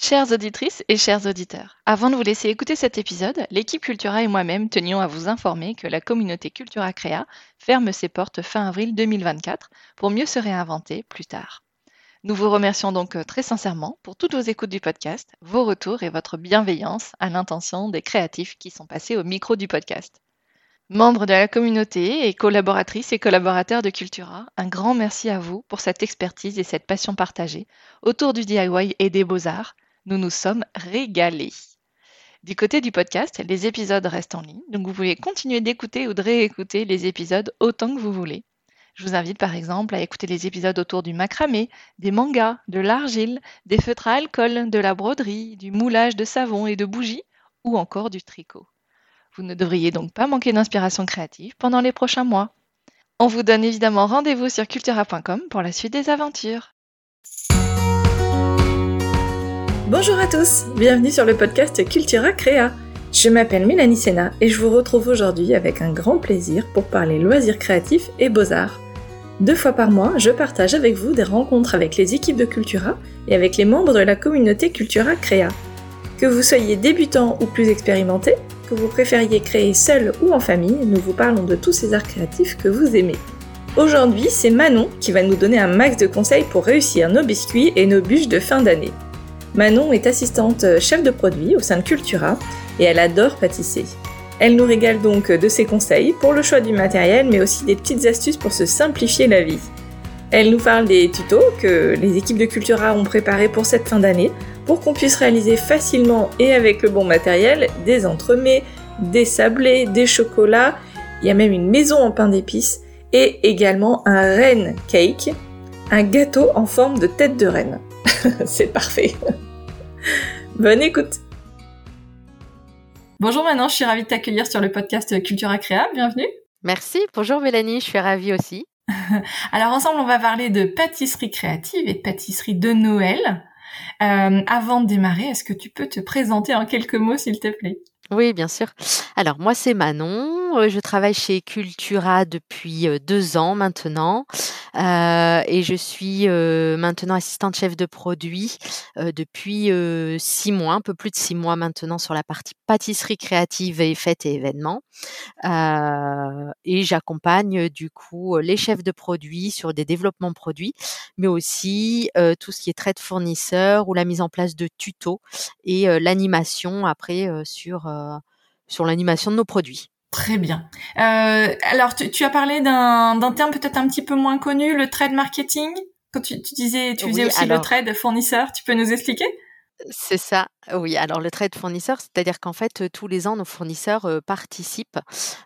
Chères auditrices et chers auditeurs, avant de vous laisser écouter cet épisode, l'équipe Cultura et moi-même tenions à vous informer que la communauté Cultura Créa ferme ses portes fin avril 2024 pour mieux se réinventer plus tard. Nous vous remercions donc très sincèrement pour toutes vos écoutes du podcast, vos retours et votre bienveillance à l'intention des créatifs qui sont passés au micro du podcast. Membres de la communauté et collaboratrices et collaborateurs de Cultura, un grand merci à vous pour cette expertise et cette passion partagée autour du DIY et des beaux-arts. Nous nous sommes régalés. Du côté du podcast, les épisodes restent en ligne, donc vous pouvez continuer d'écouter ou de réécouter les épisodes autant que vous voulez. Je vous invite par exemple à écouter les épisodes autour du macramé, des mangas, de l'argile, des feutres à alcool, de la broderie, du moulage de savon et de bougies, ou encore du tricot. Vous ne devriez donc pas manquer d'inspiration créative pendant les prochains mois. On vous donne évidemment rendez-vous sur cultura.com pour la suite des aventures. Bonjour à tous, bienvenue sur le podcast Cultura Créa. Je m'appelle Mélanie Sénat et je vous retrouve aujourd'hui avec un grand plaisir pour parler loisirs créatifs et beaux-arts. 2 fois par mois, je partage avec vous des rencontres avec les équipes de Cultura et avec les membres de la communauté Cultura Créa. Que vous soyez débutant ou plus expérimenté, que vous préfériez créer seul ou en famille, nous vous parlons de tous ces arts créatifs que vous aimez. Aujourd'hui, c'est Manon qui va nous donner un max de conseils pour réussir nos biscuits et nos bûches de fin d'année. Manon est assistante chef de produit au sein de Cultura et elle adore pâtisser. Elle nous régale donc de ses conseils pour le choix du matériel mais aussi des petites astuces pour se simplifier la vie. Elle nous parle des tutos que les équipes de Cultura ont préparés pour cette fin d'année pour qu'on puisse réaliser facilement et avec le bon matériel des entremets, des sablés, des chocolats, il y a même une maison en pain d'épices et également un reine cake, un gâteau en forme de tête de reine. C'est parfait. Bonne écoute. Bonjour Manon, je suis ravie de t'accueillir sur le podcast Cultura Créa, bienvenue. Merci, bonjour Mélanie, je suis ravie aussi. Alors ensemble on va parler de pâtisserie créative et de pâtisserie de Noël. Avant de démarrer, est-ce que tu peux te présenter en quelques mots s'il te plaît ? Oui, bien sûr. Alors moi c'est Manon, je travaille chez Cultura depuis 2 ans maintenant et je suis maintenant assistante chef de produit depuis 6 mois, un peu plus de 6 mois maintenant sur la partie pâtisserie créative et fêtes et événements. Et j'accompagne du coup les chefs de produits sur des développements produits, mais aussi tout ce qui est trait de fournisseurs ou la mise en place de tutos et l'animation après sur l'animation de nos produits. Très bien. Alors, tu as parlé d'un terme peut-être un petit peu moins connu, le trade marketing. Quand tu disais, tu faisais aussi le trade fournisseur, tu peux nous expliquer ? C'est ça, oui. Alors le trade fournisseur, c'est-à-dire qu'en fait, tous les ans, nos fournisseurs participent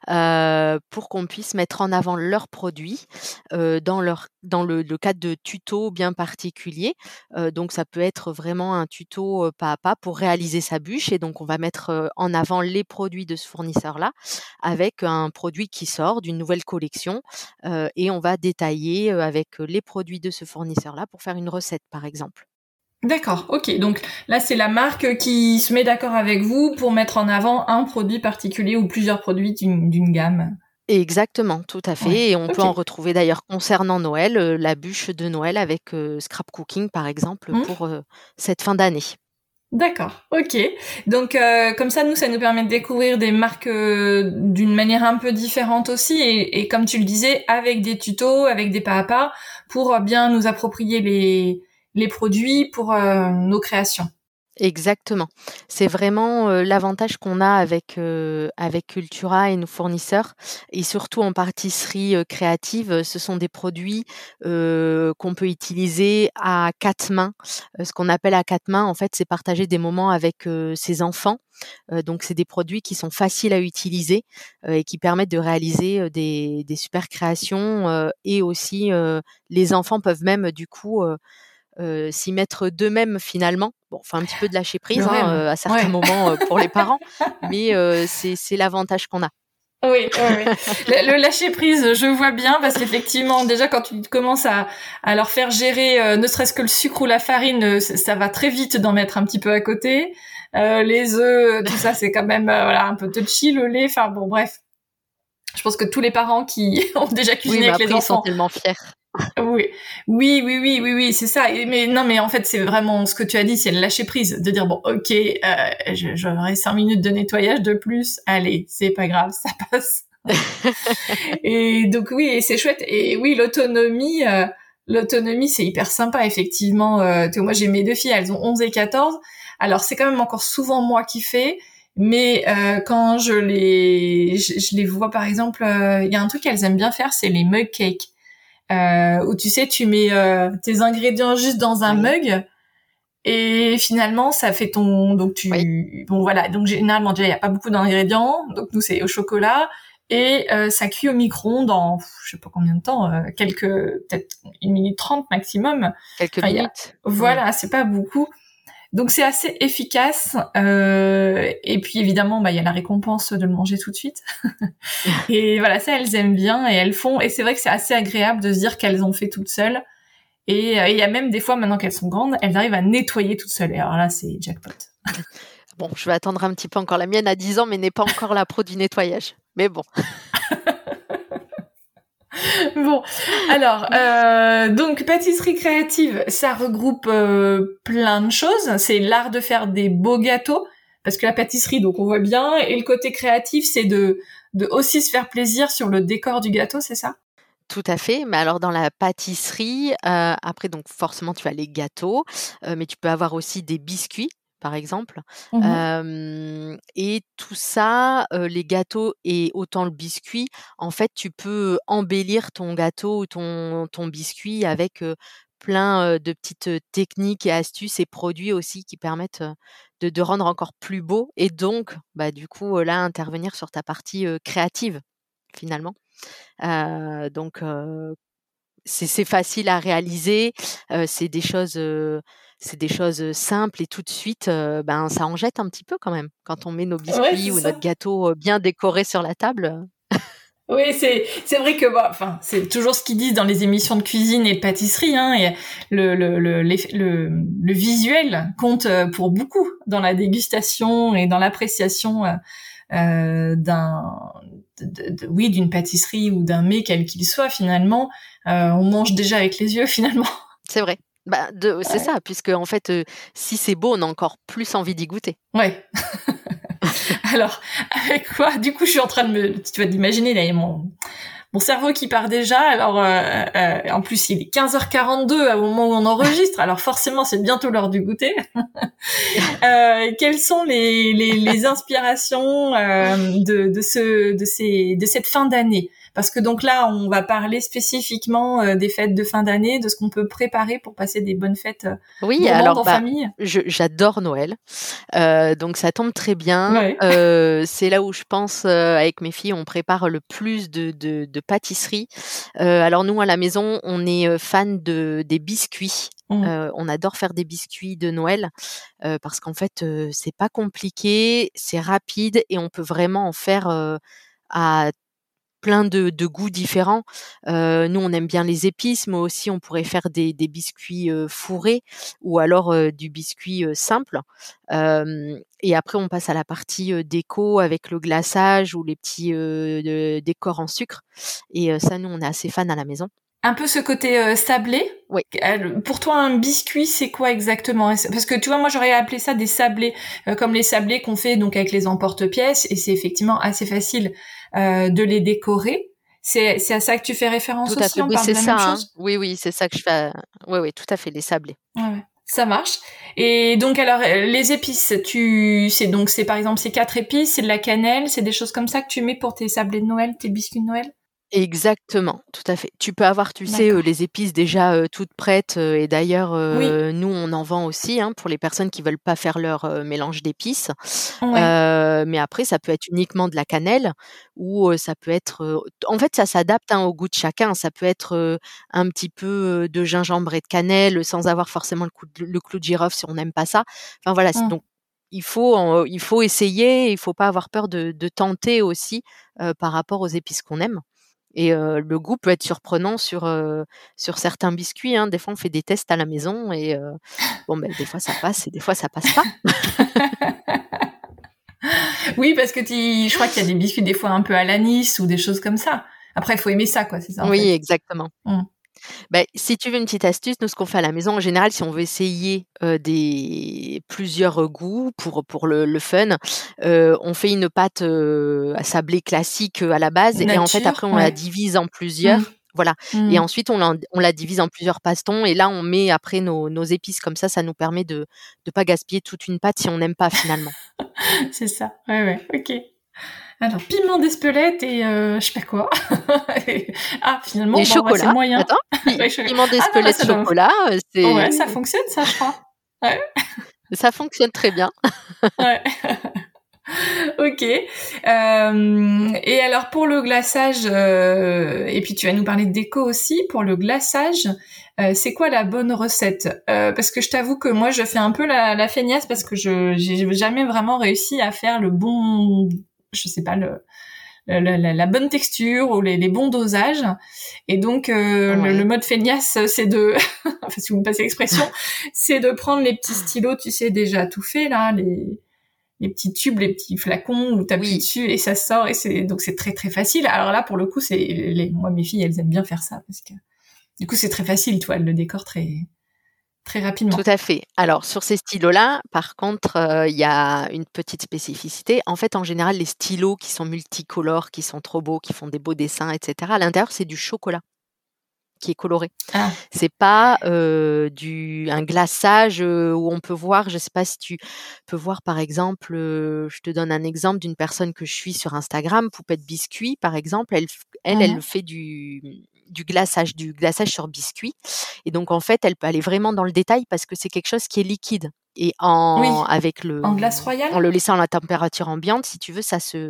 pour qu'on puisse mettre en avant leurs produits dans le cadre de tutos bien particuliers. Donc ça peut être vraiment un tuto pas à pas pour réaliser sa bûche. Et donc on va mettre en avant les produits de ce fournisseur-là avec un produit qui sort d'une nouvelle collection et on va détailler avec les produits de ce fournisseur-là pour faire une recette, par exemple. D'accord, ok. Donc là, c'est la marque qui se met d'accord avec vous pour mettre en avant un produit particulier ou plusieurs produits d'une gamme. Exactement, tout à fait. Ouais, Et on peut en retrouver d'ailleurs concernant Noël, la bûche de Noël avec Scrap Cooking, par exemple, pour cette fin d'année. D'accord, ok. Donc comme ça, ça nous permet de découvrir des marques d'une manière un peu différente aussi, et comme tu le disais, avec des tutos, avec des pas à pas, pour bien nous approprier les produits pour nos créations. Exactement. C'est vraiment l'avantage qu'on a avec Cultura et nos fournisseurs, et surtout en pâtisserie créative, ce sont des produits qu'on peut utiliser à 4 mains. Ce qu'on appelle à 4 mains, en fait, c'est partager des moments avec ses enfants. Donc c'est des produits qui sont faciles à utiliser et qui permettent de réaliser des super créations et aussi les enfants peuvent même du coup s'y mettre d'eux-mêmes finalement. Bon, faut un petit peu de lâcher prise à certains moments pour les parents, mais c'est l'avantage qu'on a. Oui. Le lâcher prise, je vois bien, parce qu'effectivement, déjà quand tu commences à leur faire gérer ne serait-ce que le sucre ou la farine, ça va très vite d'en mettre un petit peu à côté. Les œufs, tout ça, c'est quand même un peu touchy, le lait, enfin bon, bref. Je pense que tous les parents qui ont déjà cuisiné avec les enfants... ils sont tellement fiers. Oui, oui, c'est ça. Mais non, mais en fait, c'est vraiment ce que tu as dit, c'est le lâcher prise, de dire bon, ok, j'aurai 5 minutes de nettoyage de plus. Allez, c'est pas grave, ça passe. Et donc oui, et c'est chouette. Et oui, l'autonomie, c'est hyper sympa, effectivement. Moi, j'ai mes 2 filles, elles ont 11 et 14. Alors, c'est quand même encore souvent moi qui fais. Mais quand je les vois, par exemple, il y a un truc qu'elles aiment bien faire, c'est les mug cakes. Où tu sais, tu mets tes ingrédients juste dans un mug et finalement ça fait bon voilà, donc généralement déjà il y a pas beaucoup d'ingrédients, donc nous c'est au chocolat et ça cuit au micro-ondes en je sais pas combien de temps, peut-être 1 minute 30 maximum. Quelques minutes. Voilà, c'est pas beaucoup. Donc c'est assez efficace et puis évidemment il y a la récompense de le manger tout de suite. Et voilà, ça elles aiment bien et elles font, et c'est vrai que c'est assez agréable de se dire qu'elles ont fait toutes seules, et il y a même des fois maintenant qu'elles sont grandes, elles arrivent à nettoyer toutes seules, et alors là c'est jackpot. Bon, je vais attendre un petit peu encore, la mienne a 10 ans mais n'est pas encore la pro du nettoyage, mais bon. Bon, alors donc pâtisserie créative, ça regroupe plein de choses. C'est l'art de faire des beaux gâteaux, parce que la pâtisserie, donc on voit bien, et le côté créatif, c'est de aussi se faire plaisir sur le décor du gâteau, c'est ça? Tout à fait, mais alors dans la pâtisserie, après donc forcément tu as les gâteaux, mais tu peux avoir aussi des biscuits, par exemple. Et tout ça, les gâteaux et autant le biscuit, en fait, tu peux embellir ton gâteau ou ton biscuit avec, plein, de petites, techniques et astuces et produits aussi qui permettent, de rendre encore plus beau et donc, du coup, là, intervenir sur ta partie, créative, finalement. Donc c'est facile à réaliser, c'est des choses simples et tout de suite, ça en jette un petit peu quand même. Quand on met nos Ouais, biscuits c'est ou ça. notre gâteau, bien décoré sur la table. Oui, c'est vrai que c'est toujours ce qu'ils disent dans les émissions de cuisine et de pâtisserie, hein, et le visuel compte pour beaucoup dans la dégustation et dans l'appréciation d'une pâtisserie ou d'un mets quel qu'il soit. Finalement, on mange déjà avec les yeux finalement. C'est vrai. C'est ça, puisque en fait, si c'est beau, on a encore plus envie d'y goûter. Ouais. Alors, avec quoi? Du coup, je suis en train tu vas t'imaginer, là, il y a mon cerveau qui part déjà. Alors, en plus, il est 15h42 au moment où on enregistre. Alors, forcément, c'est bientôt l'heure du goûter. Quelles sont les inspirations de cette fin d'année? Parce que donc là, on va parler spécifiquement des fêtes de fin d'année, de ce qu'on peut préparer pour passer des bonnes fêtes Oui, gourmandes alors en famille. j'adore Noël, donc ça tombe très bien. Ouais. C'est là où je pense, avec mes filles, on prépare le plus de pâtisseries. Alors nous, à la maison, on est, fan des biscuits. On adore faire des biscuits de Noël, parce qu'en fait, c'est pas compliqué, c'est rapide et on peut vraiment en faire, à plein de goûts différents. Nous, on aime bien les épices, mais aussi on pourrait faire des biscuits, fourrés ou alors, du biscuit, simple. Et après on passe à la partie, déco avec le glaçage ou les petits, décors en sucre et ça, nous, on est assez fans à la maison. Un peu ce côté sablé. Oui. Pour toi, un biscuit, c'est quoi exactement? Parce que tu vois, moi, j'aurais appelé ça des sablés, comme les sablés qu'on fait donc avec les emporte-pièces, et c'est effectivement assez facile de les décorer. C'est à ça que tu fais référence Tout à aussi? fait, On oui, parle de c'est la ça, même hein. chose? Oui, c'est ça que je fais. Oui, tout à fait, les sablés. Ouais. Ça marche. Et donc alors les épices, c'est par exemple ces 4 épices, c'est de la cannelle, c'est des choses comme ça que tu mets pour tes sablés de Noël, tes biscuits de Noël? Exactement, tout à fait. Tu peux avoir, tu sais, D'accord. les épices déjà, toutes prêtes, et d'ailleurs, Oui. nous, on en vend aussi, hein, pour les personnes qui veulent pas faire leur, mélange d'épices. Ouais. Mais après, ça peut être uniquement de la cannelle ou, ça peut être, en fait, ça s'adapte, hein, au goût de chacun. Ça peut être, un petit peu, de gingembre et de cannelle, sans avoir forcément le clou de girofle si on n'aime pas ça. Enfin voilà, donc il faut essayer, il faut pas avoir peur de tenter aussi, par rapport aux épices qu'on aime. Et le goût peut être surprenant sur certains biscuits, hein. Des fois, on fait des tests à la maison et des fois ça passe et des fois ça passe pas. Oui, parce que je crois qu'il y a des biscuits des fois un peu à l'anis ou des choses comme ça. Après, il faut aimer ça, quoi, c'est ça en Oui, fait. exactement. Mmh. Si tu veux une petite astuce, nous, ce qu'on fait à la maison, en général, si on veut essayer plusieurs goûts pour le fun, on fait une pâte à sablé classique à la base, et en fait, après, Nature, on la ouais. divise en plusieurs. Voilà. Et ensuite, on la divise en plusieurs pastons, et là, on met après nos épices. Comme ça nous permet de ne pas gaspiller toute une pâte si on n'aime pas finalement. C'est ça. Ouais, ok. Alors, piment d'Espelette et je sais pas quoi. Ah, finalement, Et c'est chocolat. moyen. Attends, Ouais, piment Ah non, d'Espelette chocolat, Ouais, ça fonctionne, ça, je crois. Ouais. ça fonctionne très bien. Ouais. Ok. Et alors pour le glaçage, et puis tu vas nous parler de déco aussi, pour le glaçage, c'est quoi la bonne recette? Parce que je t'avoue que moi je fais un peu la feignasse parce que j'ai jamais vraiment réussi à faire le bon, je sais pas, la bonne texture ou les bons dosages. Et donc le mode feignasse, c'est de, enfin, si vous me passez l'expression, c'est de prendre les petits stylos, tu sais, déjà tout fait là, les petits tubes, les petits flacons où t'appuies dessus et ça sort, et donc c'est très très facile. Alors là, pour le coup, moi mes filles, elles aiment bien faire ça parce que du coup c'est très facile, toi, elles le décorent très très rapidement. Tout à fait. Alors sur ces stylos-là, par contre, il y a une petite spécificité. En fait, en général, les stylos qui sont multicolores, qui sont trop beaux, qui font des beaux dessins, et cetera, à l'intérieur, c'est du chocolat qui est coloré. Ah. C'est pas un glaçage où on peut voir, je sais pas si tu peux voir par exemple, je te donne un exemple d'une personne que je suis sur Instagram, Poupette Biscuit par exemple, elle fait du glaçage sur biscuit, et donc en fait, elle peut aller vraiment dans le détail parce que c'est quelque chose qui est liquide, et en glace royale, en le laissant à la température ambiante, si tu veux,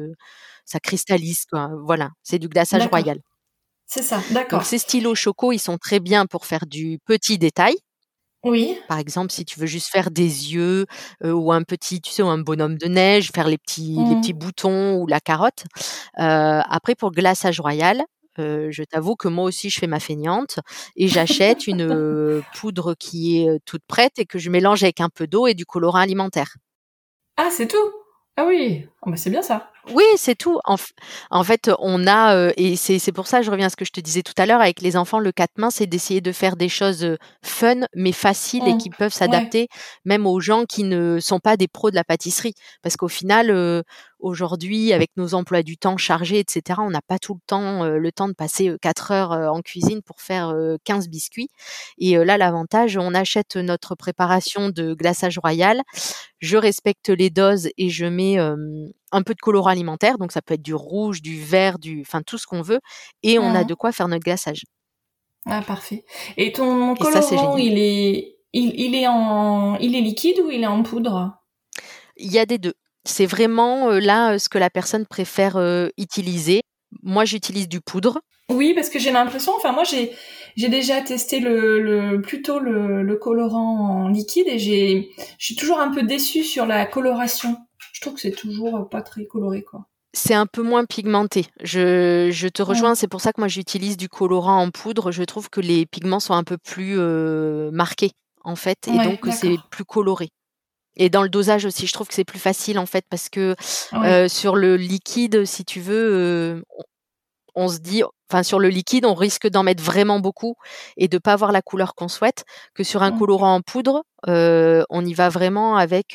ça cristallise, quoi. Voilà, c'est du glaçage royal. C'est ça, Donc d'accord. ces stylos choco, ils sont très bien pour faire du petit détail. Oui. Par exemple, si tu veux juste faire des yeux, ou un petit, tu sais, ou un bonhomme de neige, faire les petits boutons ou la carotte. Après pour le glaçage royal, je t'avoue que moi aussi je fais ma feignante et j'achète une poudre qui est toute prête et que je mélange avec un peu d'eau et du colorant alimentaire. Ah, c'est tout? Ah oui, c'est bien ça. Oui, c'est tout. En fait, on a, et c'est pour ça, je reviens à ce que je te disais tout à l'heure, avec les enfants, le quatre-mains, c'est d'essayer de faire des choses, fun, mais faciles et qui peuvent s'adapter même aux gens qui ne sont pas des pros de la pâtisserie. Parce qu'au final, aujourd'hui, avec nos emplois du temps chargés, et cetera, on n'a pas tout le temps de passer, 4 heures, en cuisine pour faire, 15 biscuits. Et là, l'avantage, on achète notre préparation de glaçage royal, je respecte les doses et je mets, un peu de colorant alimentaire, donc ça peut être du rouge, du vert, enfin tout ce qu'on veut, et on a de quoi faire notre glaçage. Ah, parfait. Et ton Et ça, c'est colorant, génial. il est liquide ou il est en poudre? Il y a des 2. C'est vraiment, là, ce que la personne préfère, utiliser. Moi, j'utilise du poudre. Oui, parce que j'ai l'impression, enfin moi j'ai déjà testé plutôt le colorant en liquide, et je suis toujours un peu déçue sur la coloration. Je trouve que c'est toujours pas très coloré, quoi. C'est un peu moins pigmenté. Je te rejoins, c'est pour ça que moi j'utilise du colorant en poudre. Je trouve que les pigments sont un peu plus, marqués, en fait, et donc c'est plus coloré. Et dans le dosage aussi, je trouve que c'est plus facile, en fait, parce que, sur le liquide, si tu veux, on se dit, enfin sur le liquide, on risque d'en mettre vraiment beaucoup et de pas avoir la couleur qu'on souhaite, que sur un colorant en poudre, on y va vraiment avec,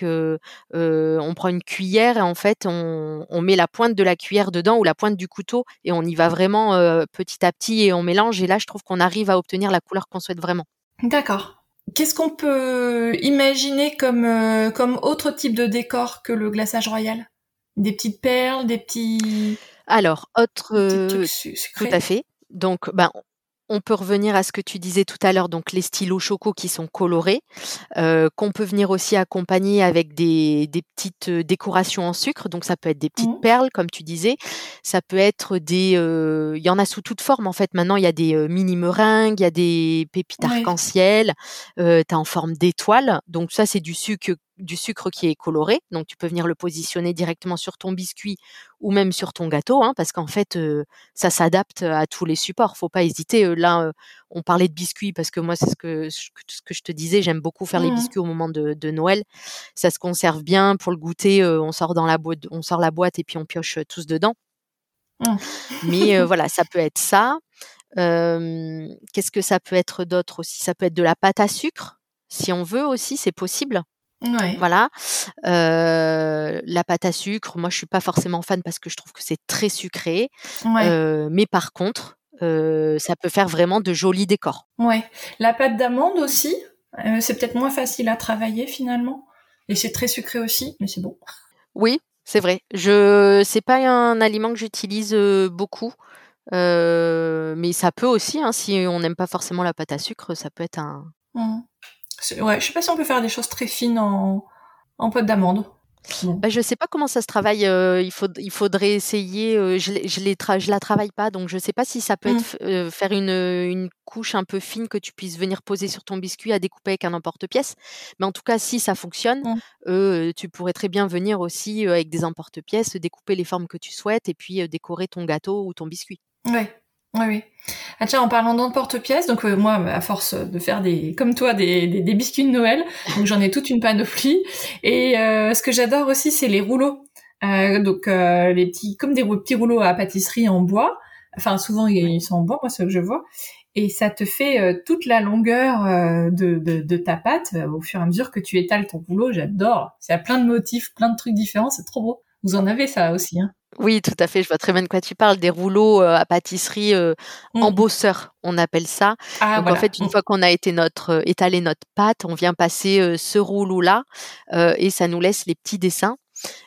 on prend une cuillère et en fait on met la pointe de la cuillère dedans ou la pointe du couteau et on y va vraiment, petit à petit, et on mélange, et là je trouve qu'on arrive à obtenir la couleur qu'on souhaite vraiment. D'accord. Qu'est-ce qu'on peut imaginer comme autre type de décor que le glaçage royal? Des petites perles, des petits... Alors, Des petits trucs tout sucrés. à fait. Donc, on peut revenir à ce que tu disais tout à l'heure, donc les stylos choco qui sont colorés, qu'on peut venir aussi accompagner avec des petites, décorations en sucre. Donc ça peut être des petites perles, comme tu disais. Ça peut être il y en a sous toute forme, en fait. Maintenant, il y a des, mini meringues, il y a des pépites arc-en-ciel, tu as en forme d'étoile. Donc ça, c'est du sucre qui est coloré. Donc tu peux venir le positionner directement sur ton biscuit ou même sur ton gâteau, hein, parce qu'en fait, ça s'adapte à tous les supports. Faut pas hésiter. Là, on parlait de biscuits parce que moi, c'est ce que je te disais, j'aime beaucoup faire les biscuits au moment de Noël. Ça se conserve bien pour le goûter, on sort la boîte et puis on pioche tous dedans. Mais voilà, ça peut être ça. Qu'est-ce que ça peut être d'autre aussi? Ça peut être de la pâte à sucre, si on veut aussi, c'est possible. Ouais. Voilà. La pâte à sucre, moi je suis pas forcément fan parce que je trouve que c'est très sucré. Ouais. Mais par contre, ça peut faire vraiment de jolis décors. Ouais. La pâte d'amande aussi, c'est peut-être moins facile à travailler finalement. Et c'est très sucré aussi, mais c'est bon. Oui, c'est vrai. C'est pas un aliment que j'utilise, beaucoup, mais ça peut aussi, hein, si on n'aime pas forcément la pâte à sucre, ça peut être un Mmh. Ouais, je sais pas si on peut faire des choses très fines en pâte d'amande. Bon. Bah, je sais pas comment ça se travaille, il faudrait essayer, je la travaille pas, donc je sais pas si ça peut être faire une couche un peu fine que tu puisses venir poser sur ton biscuit à découper avec un emporte-pièce. Mais en tout cas, si ça fonctionne, Mmh. tu pourrais très bien venir aussi, avec des emporte-pièces, découper les formes que tu souhaites et puis, décorer ton gâteau ou ton biscuit. Ouais. Oui, oui. Ah tiens, en parlant d'emporte-pièces, donc moi, à force de faire comme toi, des biscuits de Noël, donc j'en ai toute une panoplie. Et ce que j'adore aussi, c'est les rouleaux. Donc les petits, comme des petits rouleaux à pâtisserie en bois. Enfin, souvent Ouais. ils sont en bois, moi, ce que je vois. Et ça te fait toute la longueur de ta pâte au fur et à mesure que tu étales ton rouleau. J'adore. Il y a plein de motifs, plein de trucs différents, c'est trop beau. Vous en avez ça aussi, hein? Oui, tout à fait, je vois très bien de quoi tu parles, des rouleaux, à pâtisserie, Mm. embosseurs, on appelle ça. Ah Donc en voilà. fait, une fois qu'on a étalé notre pâte, on vient passer, ce rouleau-là, et ça nous laisse les petits dessins.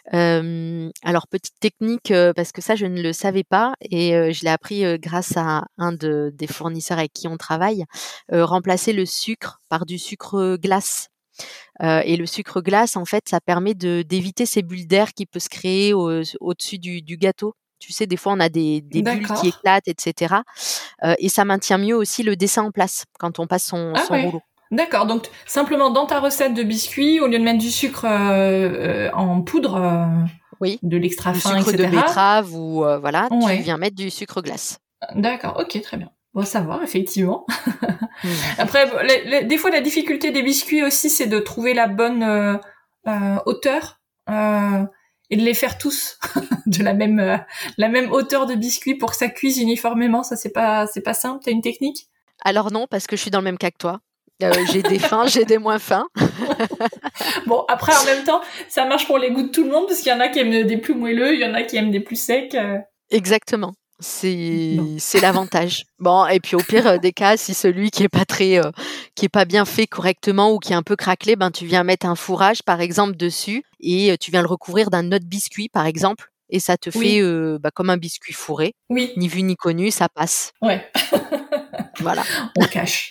Alors petite technique, parce que ça je ne le savais pas et je l'ai appris, grâce à un des fournisseurs avec qui on travaille, remplacer le sucre par du sucre glace. Et le sucre glace, en fait, ça permet d'éviter ces bulles d'air qui peut se créer au-dessus du gâteau. Tu sais, des fois, on a des bulles qui D'accord. éclatent et cetera, et ça maintient mieux aussi le dessin en place quand on passe Ah son ouais. rouleau. D'accord. Donc simplement dans ta recette de biscuits, au lieu de mettre du sucre en poudre, Oui, de l'extra du fin, sucre de etc. betterave ou voilà, tu Ouais. viens mettre du sucre glace. D'accord. Ok, très bien. Bon à savoir, effectivement. Mmh. Après, des fois, la difficulté des biscuits aussi, c'est de trouver la bonne hauteur et de les faire tous de la même hauteur de biscuit pour que ça cuise uniformément. Ça, c'est pas simple. T'as une technique? Alors non, parce que je suis dans le même cas que toi. J'ai des fins, j'ai des moins fins. Bon, après, en même temps, ça marche pour les goûts de tout le monde parce qu'il y en a qui aiment des plus moelleux, il y en a qui aiment des plus secs. Exactement, Bon. c'est l'avantage. Bon et puis au pire, des cas, si celui qui est pas bien fait correctement ou qui est un peu craquelé, ben, tu viens mettre un fourrage, par exemple, dessus et tu viens le recouvrir d'un autre biscuit, par exemple et ça te fait, Oui, bah, comme un biscuit fourré. oui, Ni vu ni connu, ça passe. ouais, Voilà. on cache.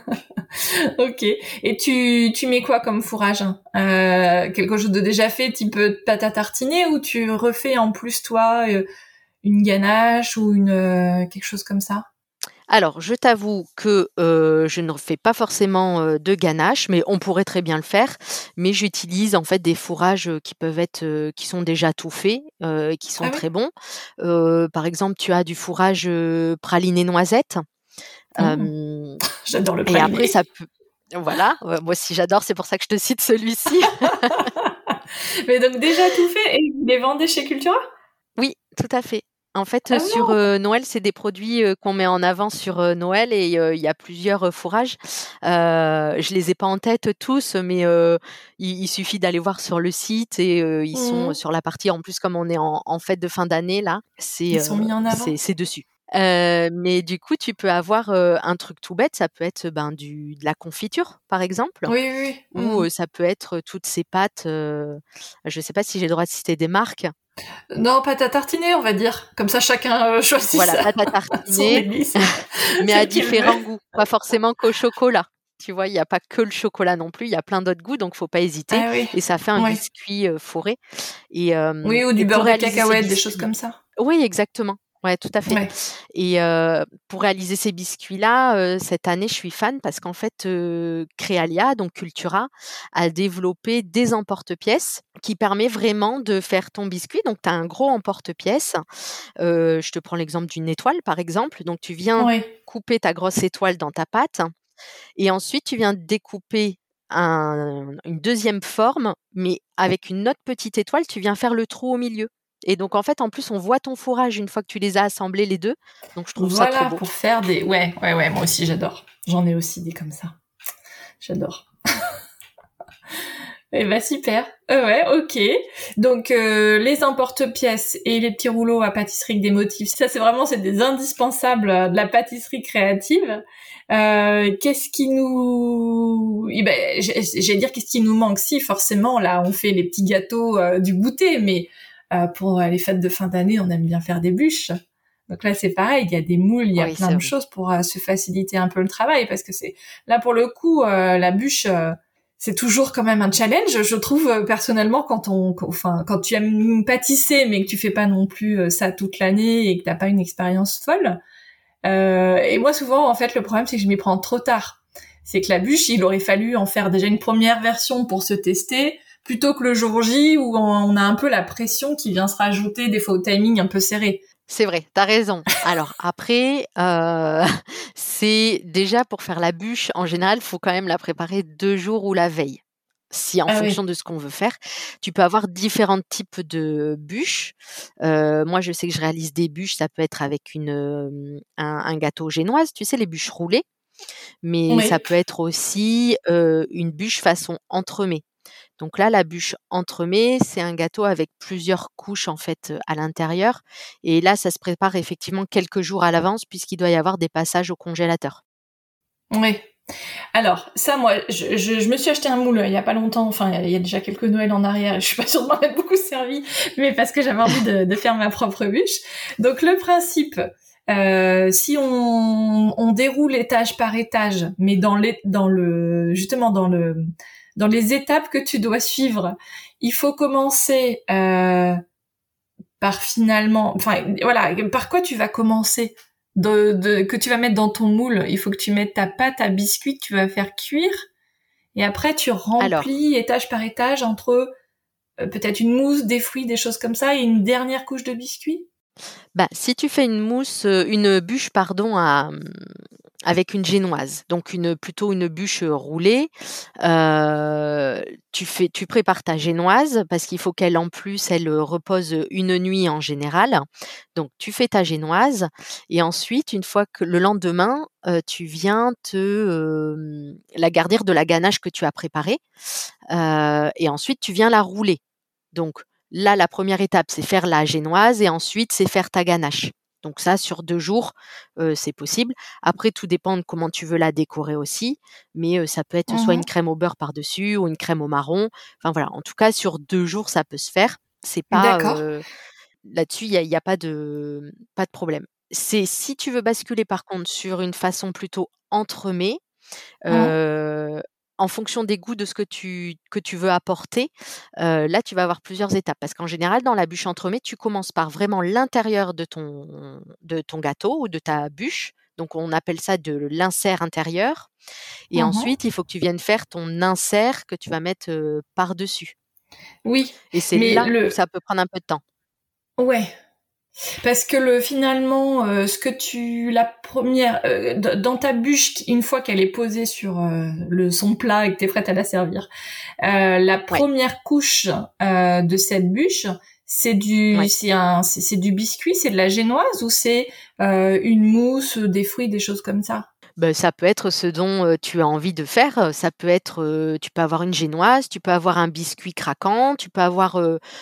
Ok. Et tu mets quoi comme fourrage? Quelque chose de déjà fait, type pâte à tartiner, ou tu refais en plus toi une ganache ou quelque chose comme ça? Alors, je t'avoue que, je ne fais pas forcément, de ganache, mais on pourrait très bien le faire. Mais j'utilise en fait des fourrages, qui peuvent être, qui sont déjà tout faits, et qui sont Ah très oui? bons. Par exemple, tu as du fourrage, praliné noisette, Mmh. hem J'adore le et après praliné. ça peut voilà, moi aussi j'adore, c'est pour ça que je te cite celui-ci. Mais donc déjà tout fait et vous les vendez chez Cultura? Oui, tout à fait. En fait, Ah sur, non! Noël, c'est des produits, qu'on met en avant sur, Noël et il y a plusieurs, fourrages. Je les ai pas en tête tous, mais il suffit d'aller voir sur le site et ils sont Mmh. sur la partie en plus comme on est en fête de fin d'année là, Ils sont mis en avant? c'est dessus. Mais du coup, tu peux avoir, un truc tout bête, ça peut être, ben, de la confiture, par exemple, Oui, oui, oui. ou Mmh. ça peut être, toutes ces pâtes, je sais pas si j'ai le droit de citer des marques. Non, pâte à tartiner, on va dire. Comme ça, chacun choisit Voilà, pâte à son tartiner, église, mais à celle qu'il veut. différents goûts, pas forcément qu'au chocolat. Tu vois? Il y a pas que le chocolat non plus, il y a plein d'autres goûts, donc faut pas hésiter Ah oui, et ça fait un ouais. biscuit, fourré Oui, ou du et beurre pour de réaliser ces cacahuète, des choses biscuits comme ça. oui, exactement. Ouais, tout à fait Ouais. et pour réaliser ces biscuits-là, cette année, je suis fan parce qu'en fait, Créalia, donc Cultura, a développé des emporte-pièces qui permet vraiment de faire ton biscuit. Donc tu as un gros emporte-pièces, je te prends l'exemple d'une étoile, par exemple. Donc tu viens Ouais. couper ta grosse étoile dans ta pâte et ensuite tu viens découper une deuxième forme, mais avec une autre petite étoile, tu viens faire le trou au milieu Et donc en fait, en plus, on voit ton fourrage une fois que tu les as assemblés les 2. Donc je trouve ça trop Voilà, beau. pour faire des... Ouais, moi aussi j'adore. J'en ai aussi des comme ça. J'adore. Eh ben super. Ouais, ok. Donc les emporte-pièces et les petits rouleaux à pâtisserie avec des motifs, ça c'est des indispensables de la pâtisserie créative. Qu'est-ce qui nous... Eh ben, j'allais dire qu'est-ce qui nous manque? Si forcément là on fait les petits gâteaux du goûter, mais pour les fêtes de fin d'année on aime bien faire des bûches. Donc là c'est pareil, il y a des moules, il y a Oui, plein c'est de vrai. choses pour se faciliter un peu le travail, parce que c'est là pour le coup la bûche c'est toujours quand même un challenge, je trouve personnellement quand tu aimes pâtisser mais que tu fais pas non plus ça toute l'année et que t'as pas une expérience folle. Et moi souvent en fait le problème c'est que je m'y prends trop tard. C'est que la bûche il aurait fallu en faire déjà une première version pour se tester plutôt que le jour J où on a un peu la pression qui vient se rajouter des fois au timing un peu serré. C'est vrai, tu as raison. Alors après, c'est déjà pour faire la bûche, en général, il faut quand même la préparer 2 jours ou la veille. Si en Ah fonction oui. de ce qu'on veut faire, tu peux avoir différents types de bûches. Moi, je sais que je réalise des bûches, ça peut être avec un gâteau génoise, tu sais, les bûches roulées, mais ça Oui. peut être aussi, une bûche façon entremets. Donc là, la bûche entremets, c'est un gâteau avec plusieurs couches en fait, à l'intérieur et là, ça se prépare effectivement quelques jours à l'avance puisqu'il doit y avoir des passages au congélateur. Oui. Alors, ça, moi, je me suis acheté un moule il y a pas longtemps, enfin, il y a déjà quelques Noëls en arrière, je suis pas sûre de m'en être beaucoup servi, mais parce que j'avais envie de faire ma propre bûche. Donc, le principe, si on déroule étage par étage, mais dans les étapes que tu dois suivre, il faut commencer, par finalement, enfin, voilà, par quoi tu vas commencer? Que tu vas mettre dans ton moule, il faut que tu mettes ta pâte à biscuit que tu vas faire cuire, et après tu Alors, remplis étage par étage entre peut-être une mousse, des fruits, des choses comme ça, et une dernière couche de biscuit. bah, si tu fais une bûche pardon avec une génoise, donc plutôt une bûche, roulée, tu prépares ta génoise parce qu'il faut qu'elle en plus elle, repose, une nuit en général. Donc tu fais ta génoise et ensuite une fois que le lendemain, tu viens la garnir de la ganache que tu as préparée, et ensuite tu viens la rouler. Donc là, la première étape, c'est faire la génoise et ensuite c'est faire ta ganache. Donc ça, sur 2 jours, c'est possible. Après, tout dépend de comment tu veux la décorer aussi, mais ça peut être soit une Mhm. crème au beurre par-dessus ou une crème au marron. Enfin voilà, en tout cas, sur 2 jours, ça peut se faire. C'est pas, D'accord. là-dessus, il y a pas de problème. C'est si tu veux basculer par contre sur une façon plutôt entremets, Mhm. Heu, en fonction des goûts de ce que tu veux apporter, là, tu vas avoir plusieurs étapes. Parce qu'en général, dans la bûche entremets, tu commences par vraiment l'intérieur de ton gâteau ou de ta bûche. Donc on appelle ça de l'insert intérieur et Mhm. ensuite, il faut que tu viennes faire ton insert que tu vas mettre, par-dessus Oui, et c'est mais là où ça peut prendre un peu de temps. ouais. Parce que finalement, la première, dans ta bûche, une fois qu'elle est posée sur son plat et que t'es prête à la servir, la Ouais, première couche de cette bûche, ouais. c'est du biscuit, c'est de la génoise ou c'est une mousse, des fruits, des choses comme ça? Ça peut être ce dont, tu as envie de faire, ça peut être, tu peux avoir une génoise, tu peux avoir un biscuit craquant, tu peux avoir,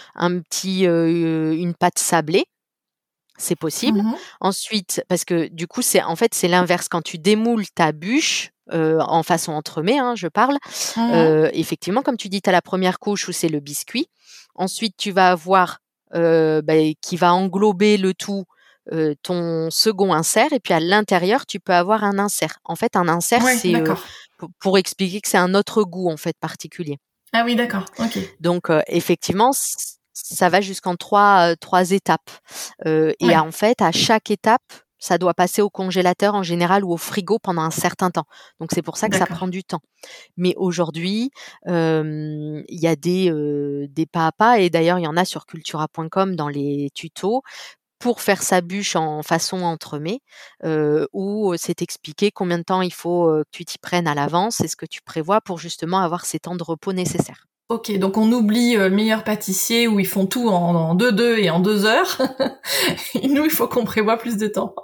une pâte sablée, c'est possible. Mhm. Ensuite parce que du coup, c'est l'inverse. Quand tu démoules ta bûche, en façon entremets, hein, je parle, Mhm. effectivement, comme tu dis, tu as la première couche où c'est le biscuit. Ensuite, tu vas avoir, qui va englober le tout, ton second insert et puis à l'intérieur, tu peux avoir un insert. En fait, un insert, Ouais, c'est, d'accord. pour expliquer que c'est un autre goût, en fait, particulier. Ah oui, d'accord. Ok. Donc effectivement, ça va jusqu'en 3 étapes, et Ouais, en fait, à chaque étape, ça doit passer au congélateur en général ou au frigo pendant un certain temps. Donc c'est pour ça que ça d'accord. prend du temps. Mais aujourd'hui, il y a des pas à pas et d'ailleurs, il y en a sur cultura.com dans les tutos pour faire sa bûche en façon entremets, où c'est expliqué combien de temps il faut, que tu t'y prennes à l'avance et ce que tu prévois pour justement avoir ces temps de repos nécessaires. Ok, donc on oublie le meilleur pâtissier où ils font tout en 2-2 et en 2 heures. Et nous, il faut qu'on prévoit plus de temps.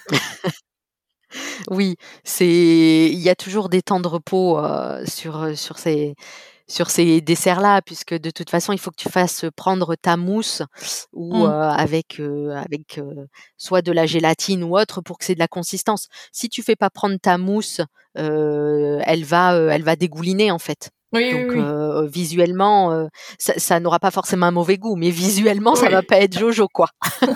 Oui, il y a toujours des temps de repos, sur ces desserts-là, puisque de toute façon, il faut que tu fasses prendre ta mousse ou Mm. avec soit de la gélatine ou autre pour que c'est de la consistance. Si tu fais pas prendre ta mousse, elle va dégouliner en fait. Oui, oui, Donc oui. visuellement, ça n'aura pas forcément un mauvais goût, mais visuellement, ça va Oui. pas être jojo, quoi.